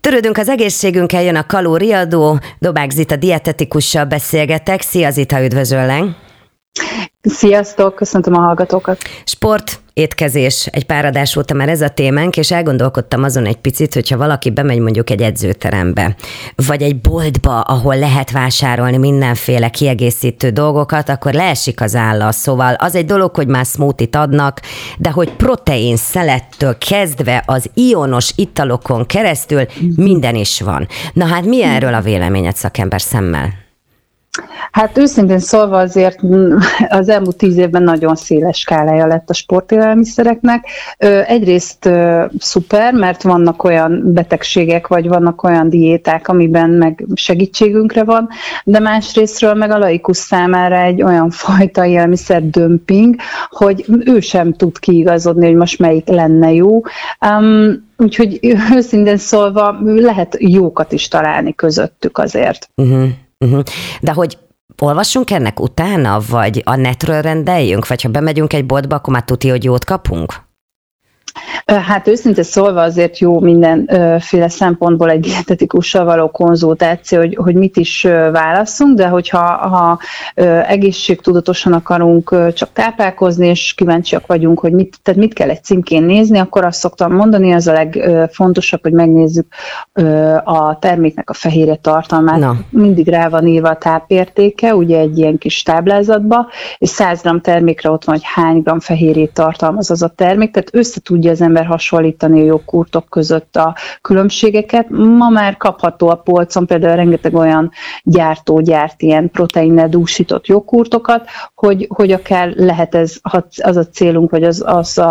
Törődünk az egészségünkkel, jön a kalóriadó, Dobák Zita dietetikussal beszélgetek. Szia Zita, üdvözöllek! Sziasztok, köszöntöm a hallgatókat! Sport, étkezés, egy pár adás óta már ez a témánk, és elgondolkodtam azon egy picit, hogyha valaki bemegy mondjuk egy edzőterembe, vagy egy boltba, ahol lehet vásárolni mindenféle kiegészítő dolgokat, akkor leesik az álla. Szóval az egy dolog, hogy már smoothie-t adnak, de hogy protein szelettől kezdve az ionos italokon keresztül minden is van. Na hát mi erről a véleményed szakember szemmel? Hát őszintén szólva azért az elmúlt 10 évben nagyon széles skálája lett a sportélelmiszereknek. Egyrészt szuper, mert vannak olyan betegségek, vagy vannak olyan diéták, amiben meg segítségünkre van, de másrésztről meg a laikus számára egy olyan fajta élelmiszer dömping, hogy ő sem tud kiigazodni, hogy most melyik lenne jó. Úgyhogy őszintén szólva lehet jókat is találni közöttük azért. De hogy olvassunk ennek utána, vagy a netről rendeljünk, vagy ha bemegyünk egy boltba, akkor már tuti, hogy jót kapunk? Hát őszintén szólva azért jó mindenféle szempontból egy dietetikussal való konzultáció, hogy mit is válasszunk, de hogyha egészségtudatosan akarunk csak táplálkozni, és kíváncsiak vagyunk, hogy mit kell egy címkén nézni, akkor azt szoktam mondani, az a legfontosabb, hogy megnézzük a terméknek a fehérje tartalmát. Na. Mindig rá van írva a tápértéke, ugye egy ilyen kis táblázatba, és 100 g termékre ott van, hogy hány gram fehérjét tartalmaz az a termék, tehát tudja az ember hasonlítani a joghurtok között a különbségeket. Ma már kapható a polcon, például rengeteg olyan gyártó gyárt ilyen proteinnel dúsított joghurtokat, hogy akár lehet ez az a célunk, vagy az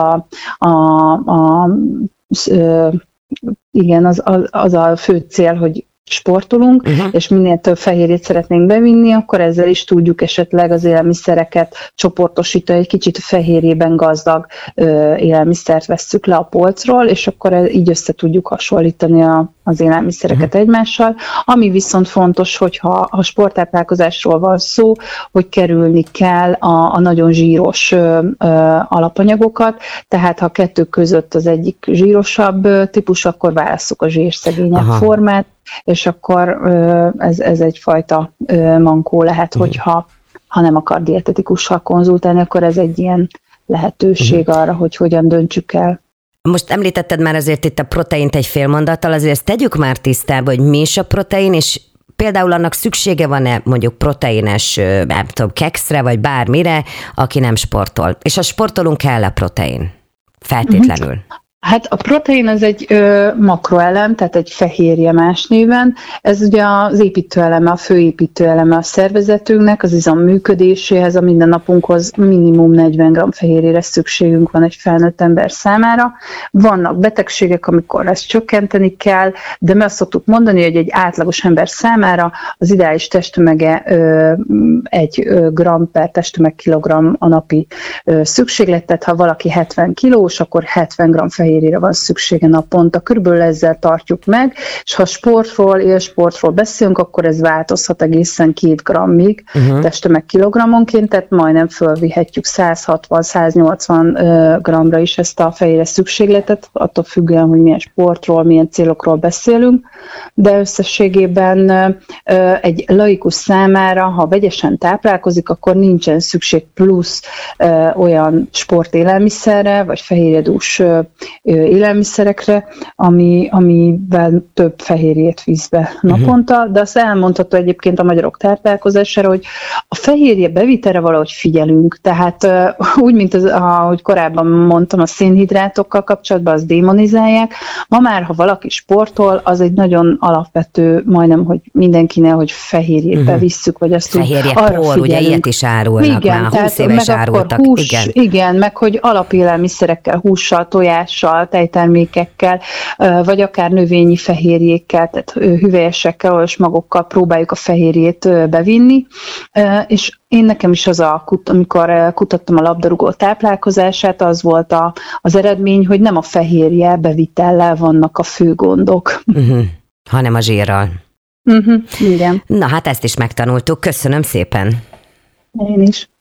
a fő cél, hogy sportolunk, és minél több fehérjét szeretnénk bevinni, akkor ezzel is tudjuk esetleg az élelmiszereket csoportosítani, egy kicsit fehérjében gazdag élelmiszert vesszük le a polcról, és akkor így össze tudjuk hasonlítani az élelmiszereket egymással. Ami viszont fontos, hogyha a sporttáplálkozásról van szó, hogy kerülni kell a nagyon zsíros alapanyagokat, tehát ha kettő között az egyik zsírosabb típus, akkor válasszuk a zsírszegényebb formát, és akkor ez egyfajta mankó lehet, hogyha nem akar dietetikussal konzultálni, akkor ez egy ilyen lehetőség arra, hogy hogyan döntsük el. Most említetted már azért itt a proteint egy fél mondattal, azért ezt tegyük már tisztába, hogy mi is a protein, és például annak szüksége van-e mondjuk proteines, nem tudom, kekszre, vagy bármire, aki nem sportol. És ha sportolunk, kell a protein? Feltétlenül. Hát a protein az egy makroelem, tehát egy fehérje más néven. Ez ugye az építőeleme, a fő építőeleme a szervezetünknek, az izom működéséhez, a mindennapunkhoz minimum 40 g fehérjére szükségünk van egy felnőtt ember számára. Vannak betegségek, amikor ezt csökkenteni kell, de mi azt szoktuk mondani, hogy egy átlagos ember számára az ideális testtömege 1 g per testtömeg kilogramm a napi szükséglet, tehát ha valaki 70 kilós, akkor 70 g fehérjére van szüksége naponta. Körülbelül ezzel tartjuk meg, és ha élsportról beszélünk, akkor ez változhat egészen 2 g-ig testtömeg kilogrammonként, tehát majdnem fölvihetjük 160-180 g-ra is ezt a fehérje szükségletet, attól függően, hogy milyen sportról, milyen célokról beszélünk, de összességében egy laikus számára, ha vegyesen táplálkozik, akkor nincsen szükség plusz olyan sportélelmiszerre, vagy fehérjedús élelmiszerekre, amivel több fehérjét visz be naponta, de azt elmondható egyébként a magyarok táplálkozására, hogy a fehérje bevitelre valahogy figyelünk, tehát úgy, mint ahogy korábban mondtam, a szénhidrátokkal kapcsolatban azt démonizálják. Ma már, ha valaki sportol, az egy nagyon alapvető, majdnem, hogy mindenkinél, hogy fehérjét bevisszük, vagy azt fehérje por, ugye ilyet is árulnak, igen, már 20 éves árultak. Igen, meg hogy alapélelmiszerekkel, hússal, tojással, tejtermékekkel, vagy akár növényi fehérjékkel, tehát hüvelyesekkel, és magokkal próbáljuk a fehérjét bevinni, és nekem is amikor kutattam a labdarúgó táplálkozását, az volt az eredmény, hogy nem a fehérje bevitellel vannak a fő gondok. Hanem a zsírral. Igen. Na hát ezt is megtanultuk. Köszönöm szépen. Én is.